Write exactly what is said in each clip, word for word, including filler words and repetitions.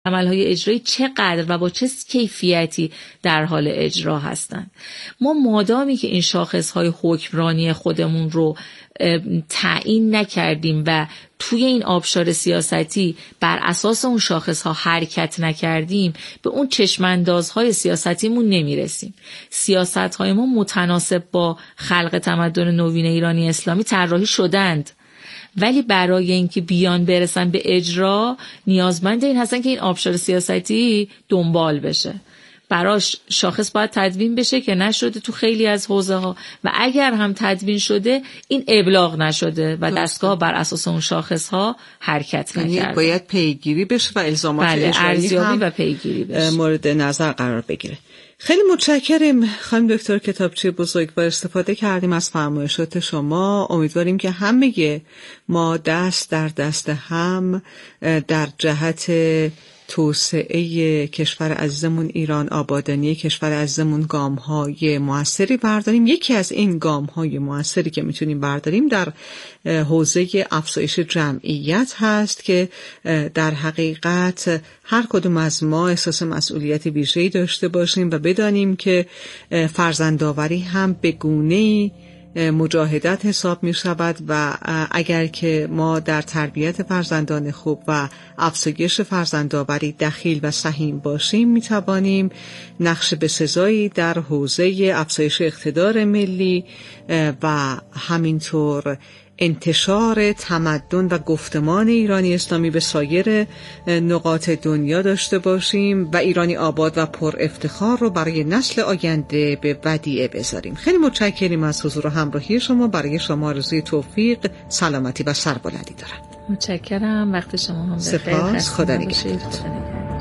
عملهای اجرایی چقدر و با چه کیفیتی در حال اجرا هستند. ما مادامی که این شاخصهای حکمرانی خودمون رو تعیین نکردیم و توی این آبشار سیاستی بر اساس اون شاخصها حرکت نکردیم، به اون چشماندازهای سیاستیمون نمیرسیم. سیاستهای ما متناسب با خلق تمدن نوین ایرانی اسلامی طراحی شدند، ولی برای اینکه بیان برسن به اجرا نیازمند این هستن که این آبشار سیاستی دنبال بشه. براش شاخص باید تدوین بشه که نشده تو خیلی از حوزه ها، و اگر هم تدوین شده این ابلاغ نشده و دستگاه بر اساس اون شاخص ها حرکت نکرده. یعنی باید پیگیری بشه و الزامات بله، اجرایی هم و پیگیری بشه، مورد نظر قرار بگیره. خیلی متشکریم خانم دکتر کتابچی بزرگوار، استفاده کردیم از فرمایشات شما. امیدواریم که همه ما دست در دست هم در جهت توسعه کشور عزیزمون ایران، آبادانی کشور عزیزمون گام‌های موثری برداریم. یکی از این گام‌های موثری که میتونیم برداریم در حوزه افزایش جمعیت هست که در حقیقت هر کدوم از ما احساس مسئولیت ویژه‌ای داشته باشیم و بدانیم که فرزندآوری هم به گونه‌ای مجاهدت حساب می شود و اگر که ما در تربیت فرزندان خوب و افزایش فرزندآوری دخیل و سهیم باشیم، می توانیم نقش بسزایی در حوزه افزایش اقتدار ملی و همینطور انتشار تمدن و گفتمان ایرانی اسلامی به سایر نقاط دنیا داشته باشیم و ایرانی آباد و پر افتخار رو برای نسل آینده به ودیعه بذاریم. خیلی متشکریم از حضور و همراهی شما. برای شما آرزوی توفیق، سلامتی و سربلندی دارم. متشکرم. وقت شما هم بخیر. سپاس. خدا نگهدار.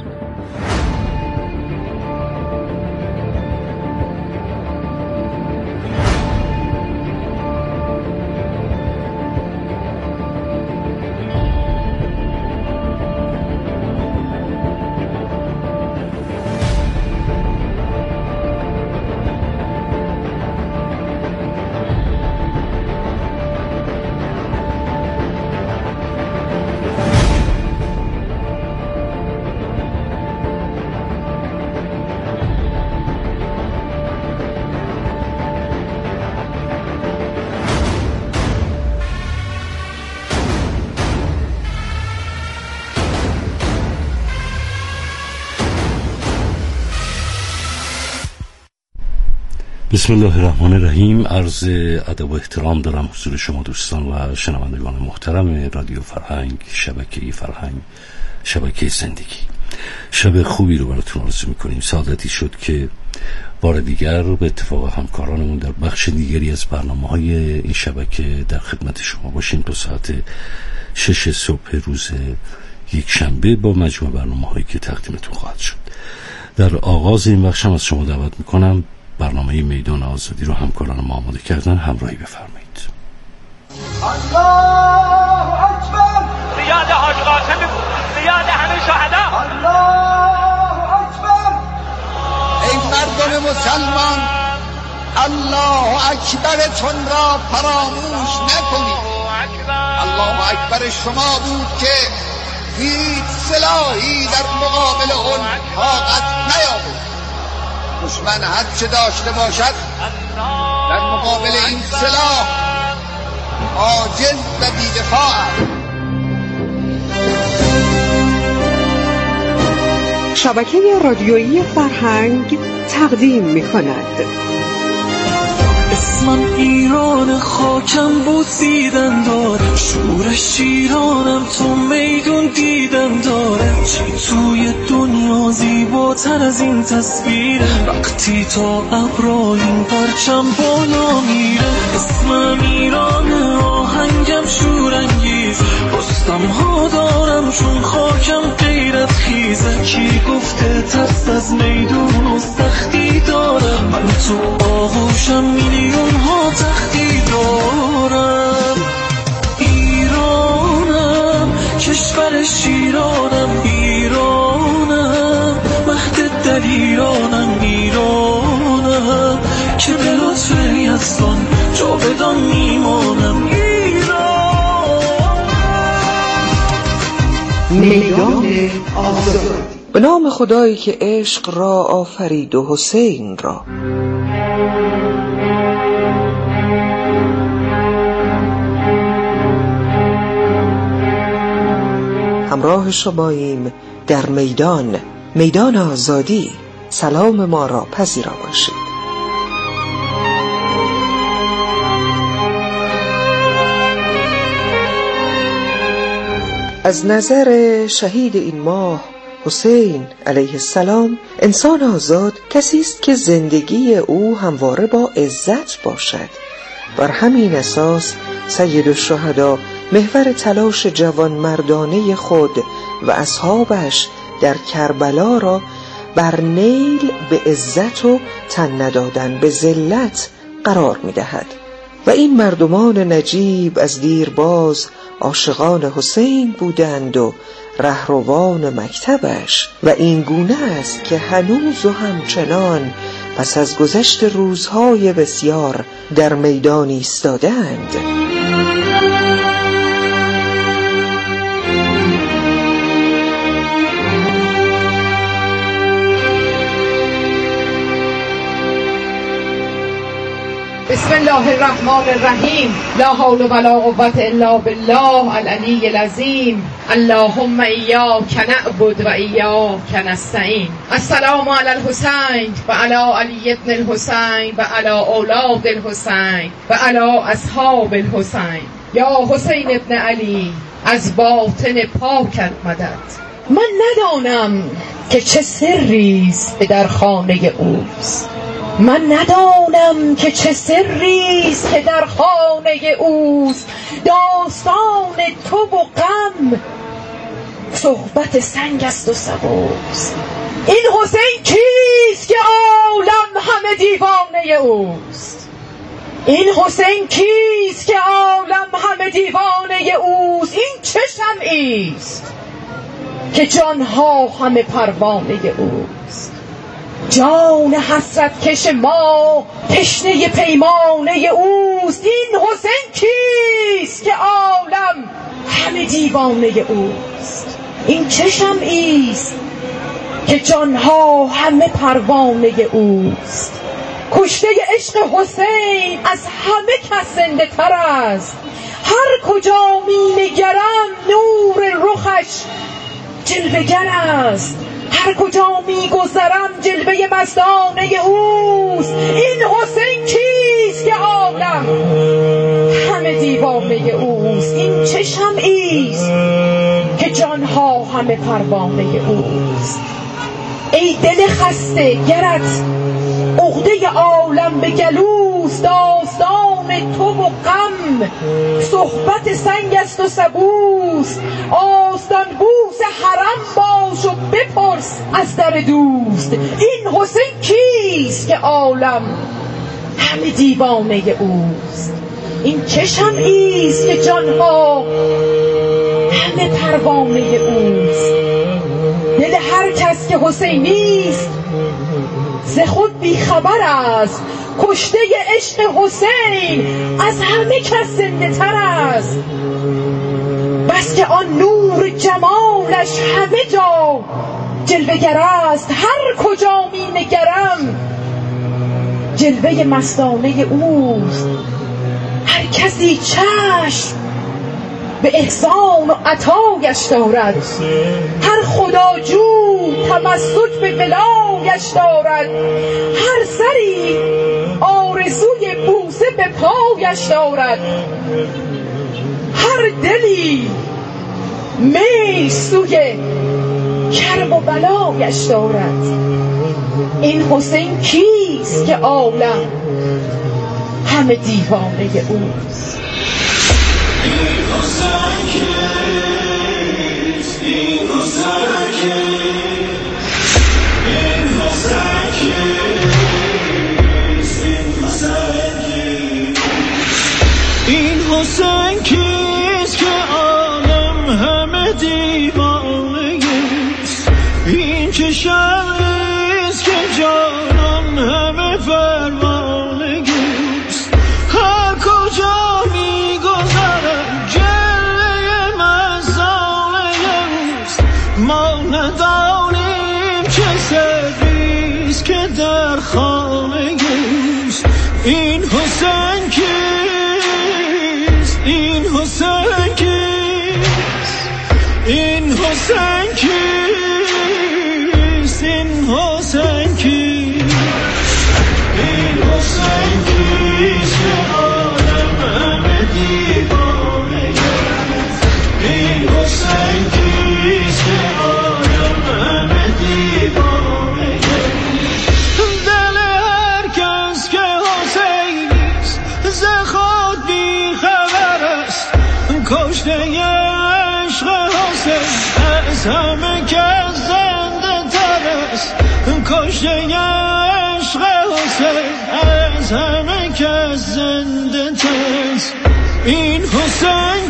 بسم الله الرحمن الرحیم. عرض ادب و احترام دارم حضور شما دوستان و شنوندگان محترم رادیو فرهنگ، شبکه فرهنگ، شبکه زندگی. شب خوبی رو براتون آرزو میکنیم. سعادتی شد که بار دیگر به اتفاق همکارانمون در بخش دیگری از برنامه‌های این شبکه در خدمت شما باشیم. دو ساعت شش صبح روز یک شنبه با مجموع برنامه‌هایی که تقدیمتون خواهد شد. در آغاز این بخش هم از شما دعوت میکنم برنامه میدان آزادی رو همکاران ما آماده کردن، همراهی بفرمایید. الله اکبر. زیاد حاج قاسم، زیاد همه شهدا. الله اکبر. ای مردم مسلمان، الله اکبرتون را فراموش نکنید. الله اکبر شما بود که هیچ سلاحی در مقابل اون طاقت نیاورد. دشمن هر چه داشته باشد در مقابل این سلاح عاجز و بی‌دفاع است. شبکه رادیویی فرهنگ تقدیم می‌کند. اسمم ایران، خاکم بوسیدن داره، شورش شیرانم، تو میدون دیدن داره. چی توی دنیا زیباتر از این تصویره، وقتی تا ابرا این پرچم بالا میره. اسمم ایران، آهنگم شورانگیز، رستم ها دارم چون خاکم غیرت خیزه. کی گفته ترس از میدون و سختی دارم، من تو آغوشم میلیون ها تختی دارم. ایرانم، کشور شیرانم، ایرانم، مهد دلیرانم، ایرانم که به لطف یزدان جاودان میمانم. ایران میدان آزادی. به نام خدایی که عشق را آفرید و حسین را. همراه شماییم در میدان میدان آزادی. سلام ما را پذیرا باشید. از نظر شهید این ماه حسین علیه السلام، انسان آزاد کسی است که زندگی او همواره با عزت باشد. بر همین اساس سید الشهدا محور تلاش جوان مردانه خود و اصحابش در کربلا را بر نیل به عزت و تن ندادن به ذلت قرار می دهد. و این مردمان نجیب از دیرباز عاشقان حسین بودند و رهروان مکتبش، و این گونه است که هنوز و همچنان پس از گذشت روزهای بسیار در میدان ایستادند. بسم الله الرحمن الرحیم. لا حول ولا قوة الا بالله العلی العظیم. اللهم ایاک نعبد و ایاک نستعین. السلام علی الحسین و علی علی ابن الحسین و علی اولاد الحسین و علی اصحاب الحسین. یا حسین ابن علی، از باطن پاکت مدد. من ندانم که چه سریست در خانه اوست. من ندانم که چه سریست که در خانه اوست. داستان تو و غم صحبت سنگ است و سبوست. این حسین کیست که عالم همه دیوانه اوست؟ این حسین کیست که عالم همه دیوانه اوست؟ این چه شمعیست که جانها همه پروانه اوست؟ جان حسرت کش ما تشنه پیمانه اوست. این حسین کیست که عالم همه دیوانه اوست؟ این چه شمعیست که جانها همه پروانه اوست؟ کشته عشق حسین از همه کس زنده تر است. هر کجا می نگرم نور رخش جلوه‌گر است. هر کجا می گذرم جلوه مستانه اوست. این حسین کیست که عالم همه دیوانه اوست؟ این چه شمعیست که جانها همه پروانه اوست؟ ای دل خسته گرت عقده عالم به گلوست. داستان تو و غم صحبت سنگ است و سبوست. آستان بوس حرم باش و بپرس از در دوست. این حسین کیست که عالم همه دیوانه اوست؟ این چه شمعیست که جانها همه پروانه اوست؟ دل هر کس که حسینیست ز خود بیخبر است. کشته عشق حسین از همه کس زنده تر است. بس که آن نور جمالش همه جا جلوه‌گر است. هر کجا می نگرم جلوه مستانه اوست. هر کسی چشم به احسان و عطایش دارد. هر خداجو تمسک به ولایش دارد. هر سری آرزوی بوسه به پایش دارد. هر دلی میل سوی کرب و بلایش دارد. این حسین کیست که عالم همه دیوانه اوست؟ این حسین کیست؟ این حسین کیست؟ این حسین کیست؟ این حسین کیست که عالم همه دیوانه است؟ این چه شمعیست که جانم همه پروانه است؟ هر کجا می گذرم جلوه مستانه است. خانه گوست. این حسین کیست؟ این حسین کیست؟ این حسین کیست؟ این حسین کیست؟ این حسین کیست که عالم همه دیوانه گشت؟ این حسین کیست که عالم همه دیوانه گشت؟ دل هر کس که حسینیست ز خود بی خبر است، کشته عشق حسین از همه کس زنده تر است، کشته عشق حسین از همه کس زنده تر است. این حسین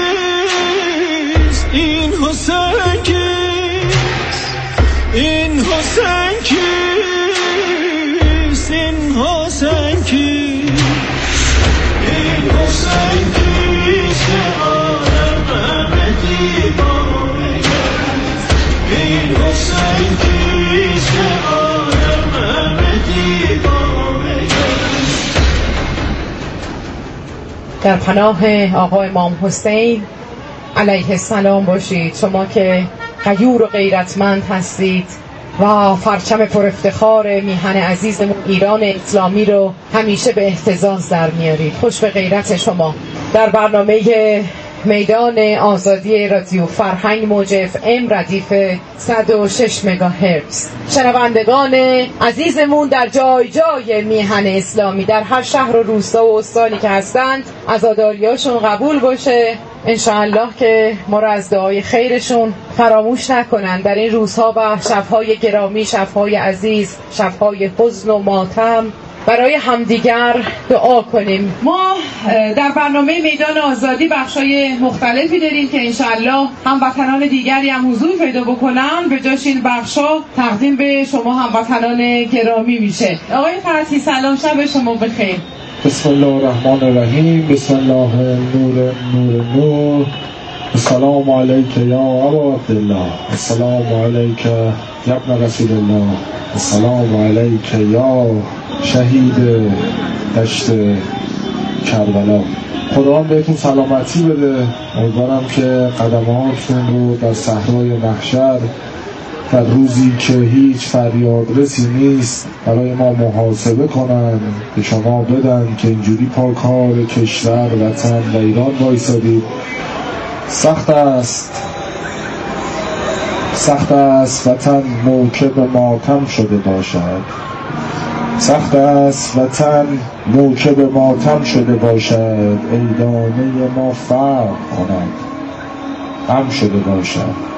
کیست؟ این حسین کیست؟ این حسین کیست؟ این حسین کیست؟ این حسین کیست که عالم همه دیوانه گشت؟ این حسین کیست که عالم همه دیوانه گشت؟ در پناه آقا امام حسین علیه السلام باشید، شما که غیور و غیرتمند هستید و پرچم پر افتخار میهن عزیزمون ایران اسلامی رو همیشه به اهتزاز در میارید. خوش به غیرت شما. در برنامه میدان آزادی رادیو فرهنگ موج اف ام ردیف صد و شش مگاهرتز، شنوندگان عزیزمون در جای جای میهن اسلامی در هر شهر و روستا و استانی که هستند عزاداریاشون قبول باشه انشاءالله که ما رو از دعای خیرشون فراموش نکنن در این روزها و شبهای گرامی، شبهای عزیز، شبهای حزن و ماتم برای همدیگر دعا کنیم. ما در برنامه میدان آزادی بخشای مختلفی داریم که انشاءالله هموطنان دیگری هم حضور پیدا بکنن، به جاش این بخشا تقدیم به شما هموطنان گرامی میشه. آقای فتحی سلام، شب شما بخیر. بسم الله الرحمن الرحیم. بسم الله نور نور نور. السلام علیک یا ابا عبدالله. السلام علیک یا ابن رسول الله. السلام علیک یا شهید دشت کربلا. خدا هم بهتون سلامتی بده. امیدوارم که قدماتتون رو در صحرای محشر در روزی که هیچ فریادرسی نیست برای ما محاسبه کنن، به شما بدن که اینجوری پا کار کشور، وطن و ایران وایسادید. سخت است سخت است وطن موکب ماتم شده باشد. سخت است وطن موکب ماتم شده باشد. ای دانه ما فرق کند غم شده باشد.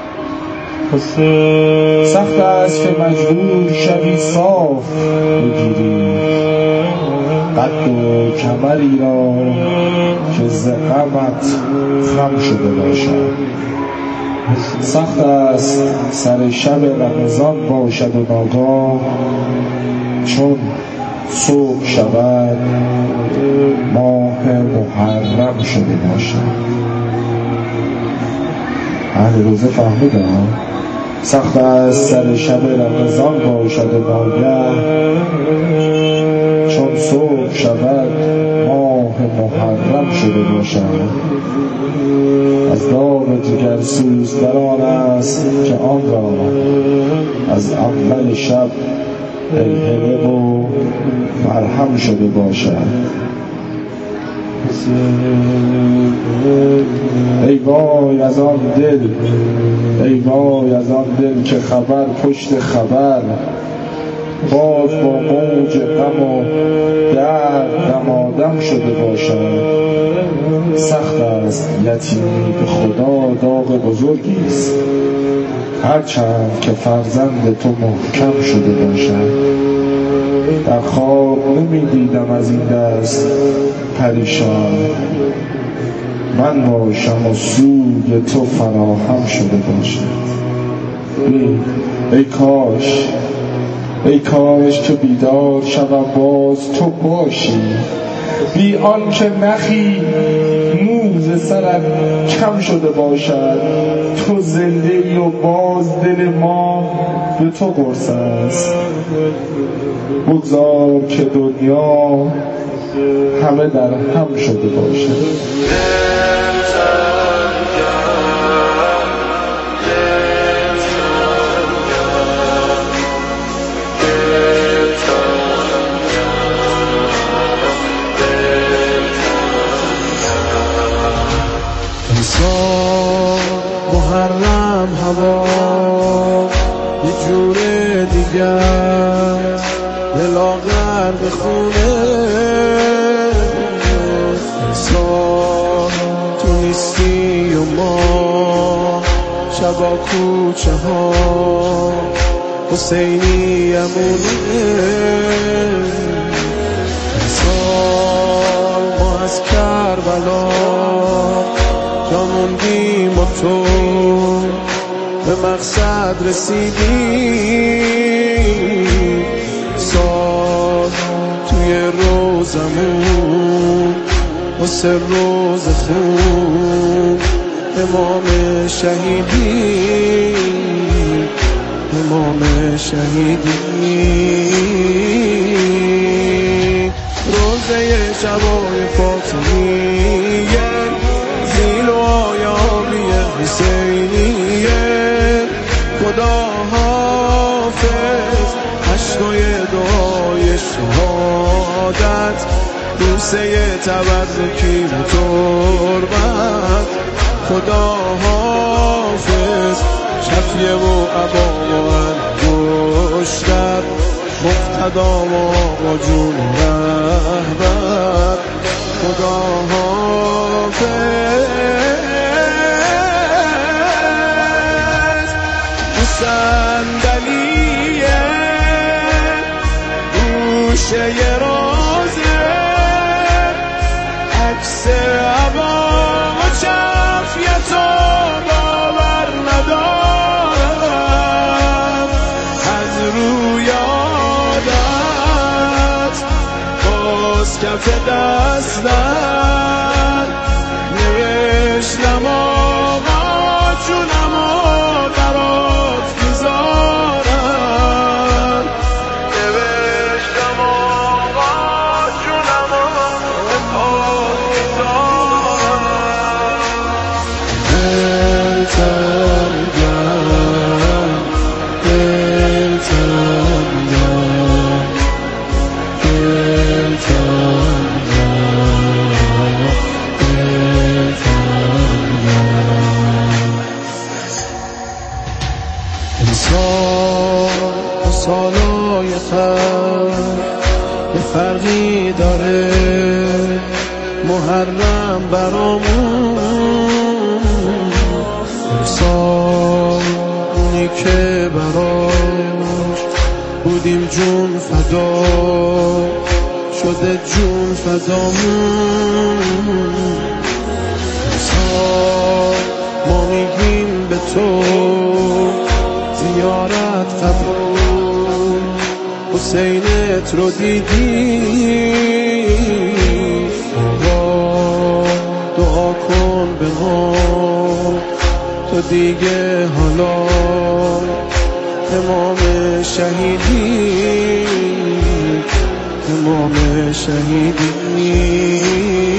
سخت است که مجبور شوی صاف بگیری قد و کمری را که ز غمت خم شده باشد. سخت است سر شب رمضان باشد و ناگاه چون صبح شود ماه محرم شده باشد. اهل روزه فهمیدن؟ سخت است سر شب رمضان باشد و ناگه چون صبح شود ماه محرم شده باشد. از داغ جگر سوزدران است که آن را از اول شب دلهره و مرهم شده باشد. ای وای از آن دل، ای وای از آن دل که خبر پشت خبر باز با موج غم و درد دمادم شده باشد. سخت است یتیمی به خدا داغ بزرگی است هرچند که فرزند تو محکم شده باشد. در خواب نمی دیدم از این دست پریشان من باشم و سوی تو فراهم شده باشد. ای, ای کاش ای کاش که بیدار شدم باز تو باشی بی آن که نخی موز سرت کم شده باشد. تو زنده ای و باز دل ما به تو قرص است. بگذار که دنیا همه در هم شده باشد. محرم هوا یه جور دیگه دلا غرق خونه انسان تو نیستی و ما شبا کوچه ها حسینی امونه انسان ما از کربلا جا موندیم و تو به مقصد رسیدیم. سال توی روزمون واسه روز خون امام شهیدی امام شهیدی روزه شبای فاطمیه زیل و آیابی حسینیه خدا حافظ عشقای دعای شهادت بوسه تبرکی و تربت خدا حافظ شفیه و عبا و انگشتر مقتدا و آقا جون رهبر خدا حافظ صندلیه گوشه رازه عکس عبا و چفیتو باور ندارم از روی عادت باز کف دستم نوشتم آقا جونم و برات بذارم نوشتم آقا جونم و برات بذارم دلتم گم دلتم گم دلتم انسان و سالای خم یه فرقی داره محرم برامون انسان اونی که براش بودیم جون فدا شده جون فدامون انسان ما میگیم به تو زیارت قبول حسینت رو دیدی آقا دعا کن به ما تو دیگه حالا امام شهیدی امام شهیدی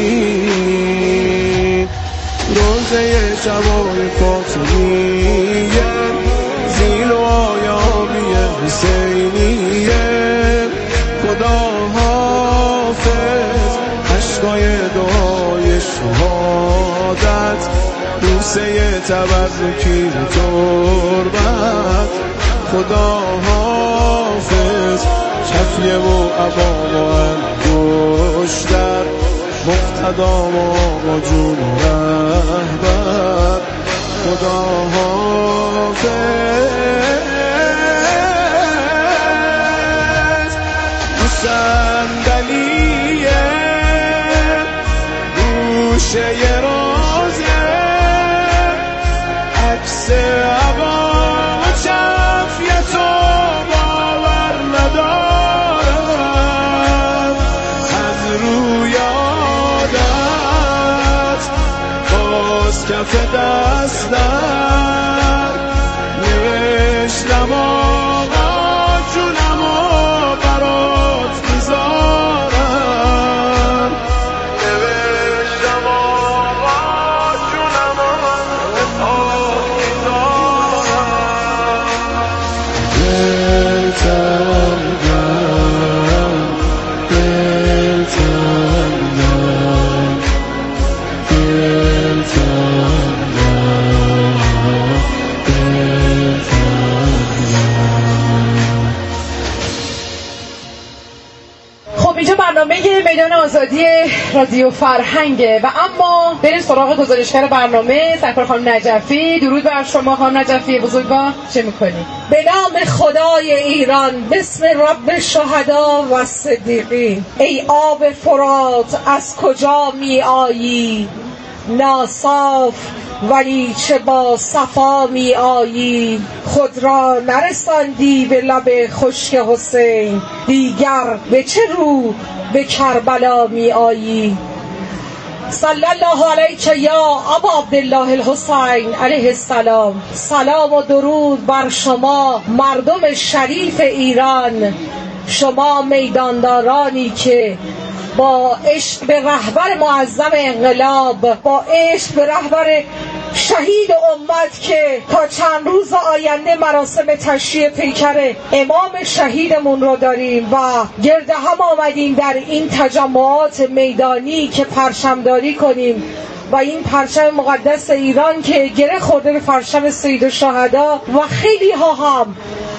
روزه شبای فاطمیه زیل و آیابی حسینیه خدا حافظ عشقای دعای شهادت بوسه تبرکی و تربت خدا حافظ شفیه و عبا و انگشتر مقتدا و آقا جون و رهبر خدا حافظ صندلیه گوشه رازه عکس عبا و چفیتو باور ندارم از روی کف دستم نوشتم آقا جونم و برات میذارم نوشتم آقا جونم و برات میذارم دلتم گم دلتم گم خب اینجا برنامه میدان آزادی رادیو فرهنگه و اما بریم سراغ گزارشگر برنامه سرکار خانم نجفی. درود بر شما خانم نجفی بزرگوار، چه میکنی؟ به نام خدای ایران، بسم رب شهدا و صدیقین. ای آب فرات از کجا می آیی؟ ناصاف ولی چه با صفا می آیی. خود را نرساندی به لب خشک حسین، دیگر به چه رو به کربلا می آیی. صلی الله علیک یا ابا عبدالله الحسین علیه السلام. سلام و درود بر شما مردم شریف ایران، شما میداندارانی که با عشق به رهبر معظم انقلاب، با عشق به رهبر شهید امت که تا چند روز آینده مراسم تشییع پیکر امام شهیدمون رو داریم و گرد هم آمدیم در این تجمعات میدانی که پرچمداری کنیم و این پرچم مقدس ایران که گره خورده به پرچم سید الشهدا و خیلی ها هم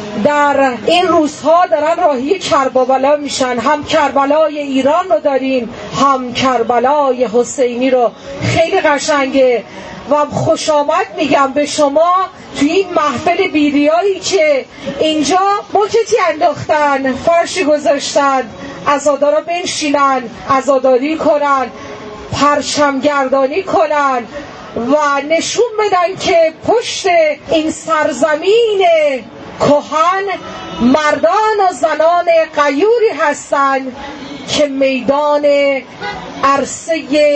در این روزها دارن راهی کربلا میشن. هم کربلای ایران رو داریم، هم کربلای حسینی رو. خیلی قشنگه و خوش آمد میگم به شما توی این محفل بیریایی که اینجا موکتی انداختن، فرشی گذاشتن، عزادارا بنشینن، عزاداری کنن، پرچمگردانی کنن و نشون بدن که پشت این سرزمین کهن مردان و زنان غیوری هستند که میدان عرصه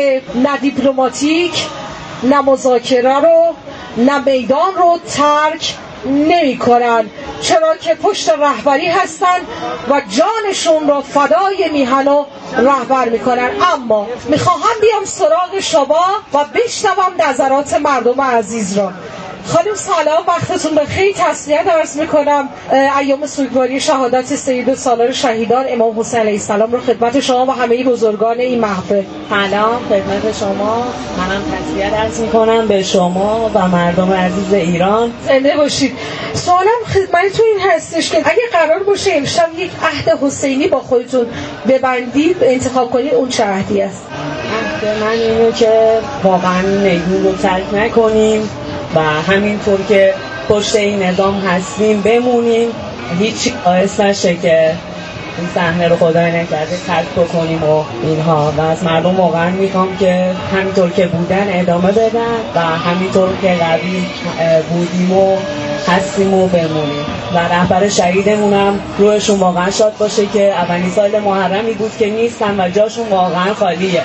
نه دیپلماتیک نه مذاکره رو نه میدان رو ترک نمی کنن، چرا که پشت رهبری هستن و جانشون رو فدای میهن و رهبر میکنن. اما میخواهم بیام سراغ شما و بشنوم نظرات مردم عزیز را. خانم سلام، وقتتون بخیر. تسلیت عرض میکنم ایام سوگواری شهادت سید سالار شهیدان امام حسین علیه السلام رو خدمت شما و همه بزرگان این محفل. سلام خدمت شما، منم تسلیت عرض میکنم به شما و مردم عزیز ایران. زنده باشید. سوالم خدمتتون این هستش که اگه قرار باشه امشب یک عهد حسینی با خودتون ببندید، انتخاب کنید، اون چه عهدی است؟ عهد من اینه که واقعا میدون رو ترک نکنیم و همینطور که پشت این نظام هستیم بمونیم، هیچ باعث نشه که این صحنه رو خدای نکرده ترک بکنیم و اینها. و از مردم واقعا میخوام که همینطور که بودن ادامه بدن و همینطور که قوی بودیم و هستیم و بمونیم و رهبر شهیدمونم روحشون واقعا شاد باشه که اولین سال محرمی بود که نیستن و جاشون واقعا خالیه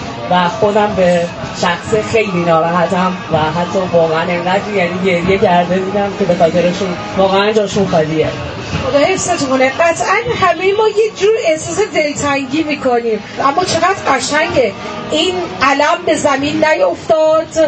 و خودم به شخصه خیلی ناراحتم و حتی واقعا انقدر یعنی گریه کرده بودم که به خاطرشون واقعا جاشون خالیه. خدا حفظتون کنه. قطعا همه ما یه جور احساس دلتنگی میکنیم، اما چقدر قشنگه این علم به زمین نیفتاد.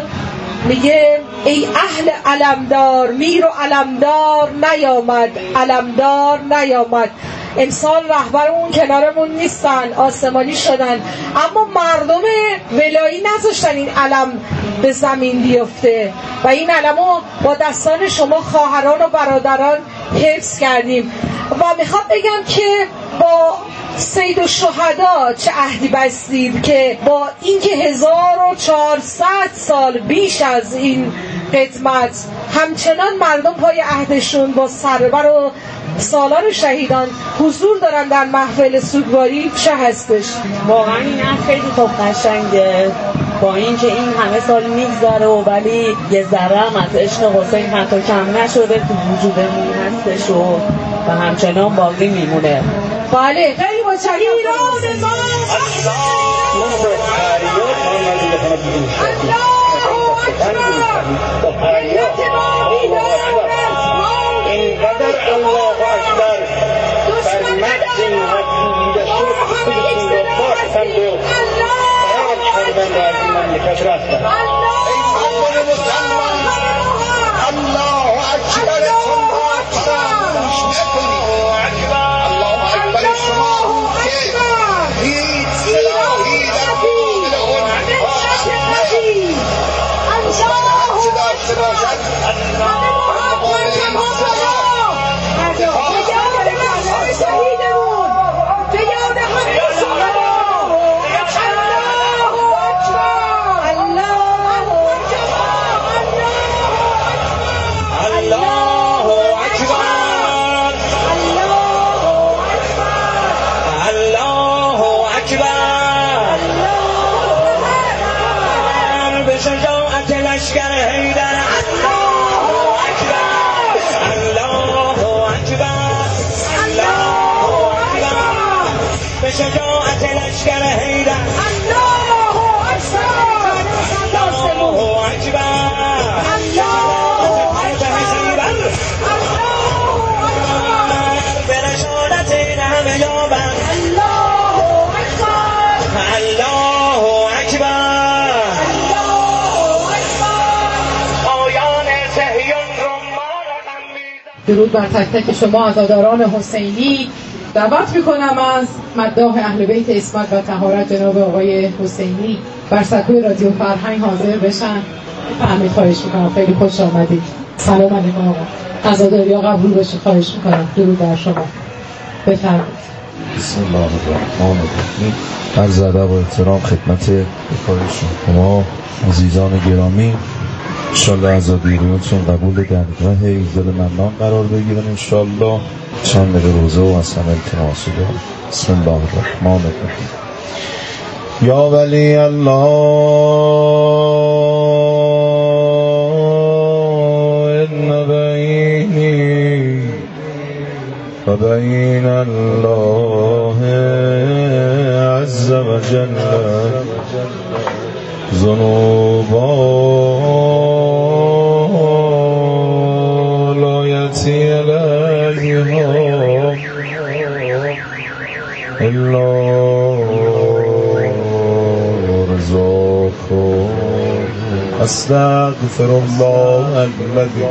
میگه ای اهل علمدار، میر و علمدار نیامد، علمدار نیامد. امسال رهبرمون کنارمون نیستن، آسمانی شدن، اما مردم ولایی نذاشتن این علم به زمین بیفته و این علمو با دستان شما خواهران و برادران حفظ کردیم. و میخوام بگم که با سید الشهدا چه عهدی بستید که با اینکه هزار و چهارصد سال بیش از این قدمت همچنان مردم پای عهدشون با سرور و سالار شهیدان حضور دارن در محفل سوگواری، چه هستش؟ واقعا این عهد خیلی خوب قشنگه، با اینکه این همه سال میگذره و ولی یه ذره هم از عشق حسین حتی کم نشده تو وجودمون هستش و و همچنان باقی میمونه. بله خیلی متشکرم. ایران ما ملت ما بیدار است، اینقدر الله اکبر بر مغز حکومیت شد خودشون رو باختند و فرار کردن و از این مملکت رفتن. ای مردم مسلمان، الله اکبرتون را فراموش نکنید. الله اکبر شما که هیچ سلاحی در مقابل اون نباشد، چه داشته باشد مقابل این سلاح شجاعت لشکر حیدر، الله اکبر، الله اکبر، الله اکبر، به رشادت این همه یابند، الله اکبر، الله اکبر، الله اکبر. آیان صهیون رو ما رقم میزن. درود بر تک تک شما عزاداران حسینی. دعوت میکنم از مداح اهل بیت عصمت و طهارت جناب آقای حسینی بر سکوی رادیو فرهنگ حاضر بشن. فهمید، خواهش میکنم. خیلی خوش آمدید. سلام علیکم آقا. عزاداری ها قبول بشه، خواهش میکنم. درود بر شما. بفرمایید. بسم الله الرحمن الرحیم. عرض ادب و احترام خدمت شما عزیزان گرامی. انشالله عزاداریتون قبول درگاه ایزد منان قرار بگیرن انشالله. چند دقیقه روزه و اصلا التماس دارم. بسم الله الرحمن الرحیم. یا ولی الله ان بینی و بین الله عز و جل ذنوبا لا یأتی الیها الا رزاق. استغفر الله الذی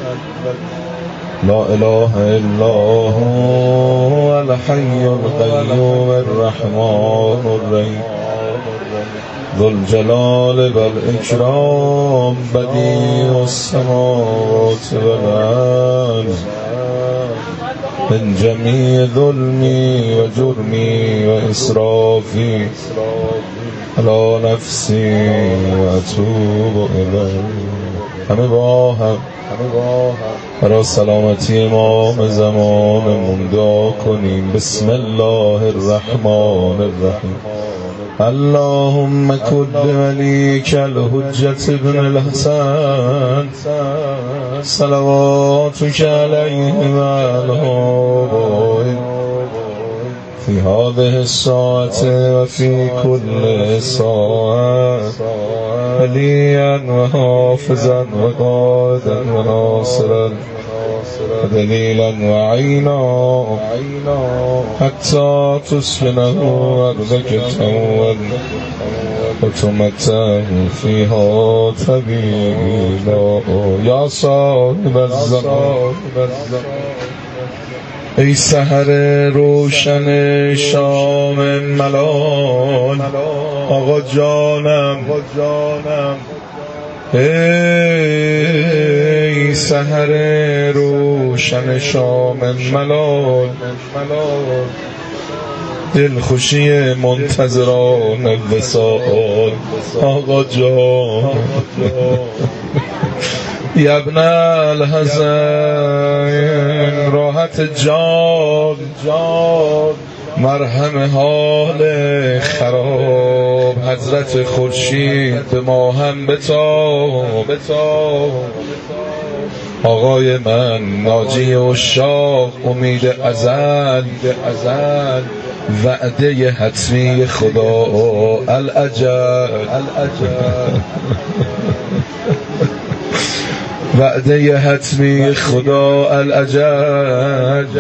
لا اله الا هو الحی القیوم الرحمن الرحیم ذو الجلال والاکرام بدیع السماوات والارض من جمیع ظلمی و جرمی و اسرافی علی نفسی و اتوب الیه. همه با هم برای سلامتی امام زمانمون دعا کنیم. بسم الله الرحمن الرحیم. اللهم کن ولیک الحجة ابن الحسن صلواتک علیه و آله فی هذه الساعة و فی کل ساعة ولیا و حافظا و قائدا و ناصرا و دلیلا و عینا حتی تسکنه ارضک طوعا و تمتعه فیها طویلا. یا صاحب الزمان، ای سحر روشن شام ملال آقا جانم، ای سحر روشن شام ملال دلخوشی منتظران وصال آقا جان. یا ابن الحسن راحت جان مرهم حال خراب حضرت خورشید به ما هم بتاب. آقای من ناجی عشاق امید ازل وعده حتمی خدا العجل وعده حتمی خدا العجب